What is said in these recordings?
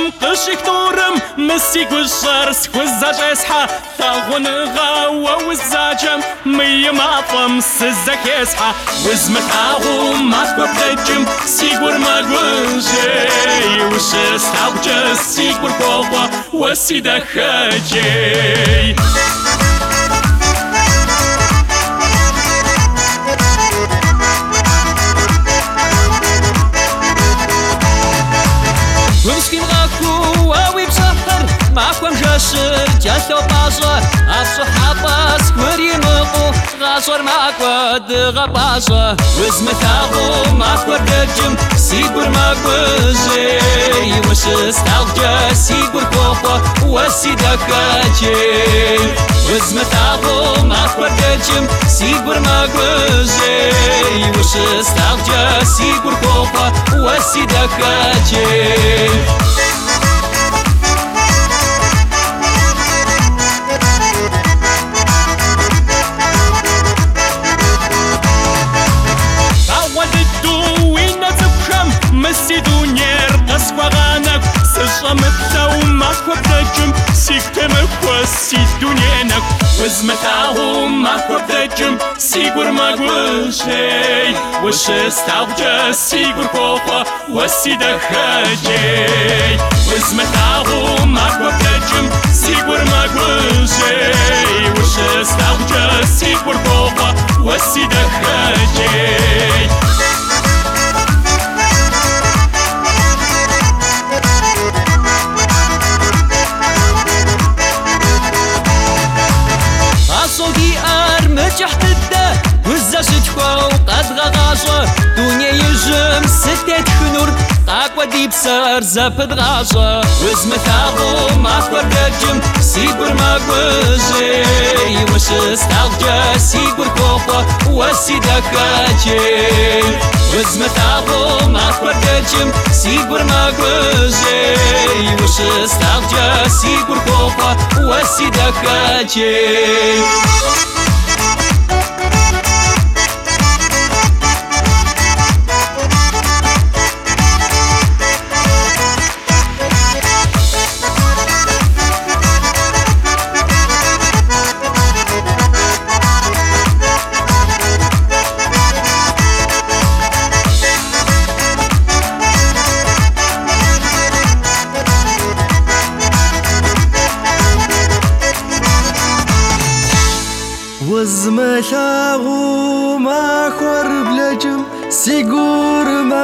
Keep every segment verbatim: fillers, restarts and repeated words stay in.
قشك تورم مسيك والشرس والزاج اسحى ثاغون غاوة والزاجم مي معطم سزك يسحى وزمتاغو ماتكو بلجم سيقور ماقوجي وش استعوجة سيقور كوغوة وسيدك خاجي ومسكين غاكو واوي بسحر معكم جاسر جاثو بازا الصحابة سكوري نقو غاصر معكو دغا بازا وزمتاغو معكو الرجم سيقور ماكو زي وش استغجى سيقور كوخو وسيدك اجي وزمتاغو معكو الرجم سيقور ماكو زي وش استغجى سيقور كوخو وسيدك اجي مسيدو نير قسوة غانك سجمت لو ماكو بدجم سيكتمك وسيدو نينك وزمتاهو ماكو بدجم سيقور ماكو شي وش استعوجة سيقور كوخة وسيدك خاجي وزمتاهو ماكو بدجم سيقور ماكو شي وش استعوجة سيقور كوخة وسيدك خاجي صوتي أرمجح تده وزاشت فوق أدغى غاشة دنيا يجم ستة خنور قاقوة ديب سار زفت غاشة وزمتاغو ماكو الرجم سيقور ماكو جي وش استغجى سيقور كوخة وسيدك اجي وزمتاغو ماكو الرجم سيقور ماكو جي وش استغجى سيقور كوخة وسيدك اجي وزمتاغو ماخور بلجم سيقور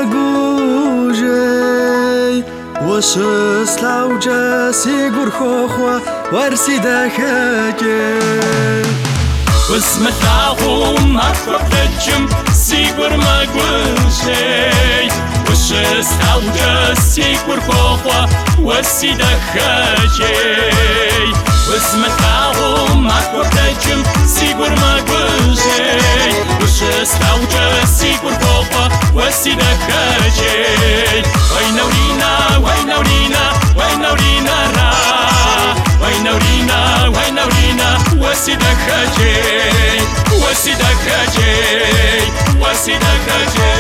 ماقوجي وش استعوجة سيقور خوخوة ورسيدك اجي وزمتاغو ماخور بلجم سيقور ماقوجي وش استعوجة سيقور خوخوة ورسيدك اجي وزمتاغو ماكو بدجم سيقور ماكو جي وش استعوجة سيقور كوخة وسيدك اجي وين ورينا وين ورينا وين ورينا را وين ورينا وين ورينا وسيدك اجي وسيدك اجي وسيدك اجي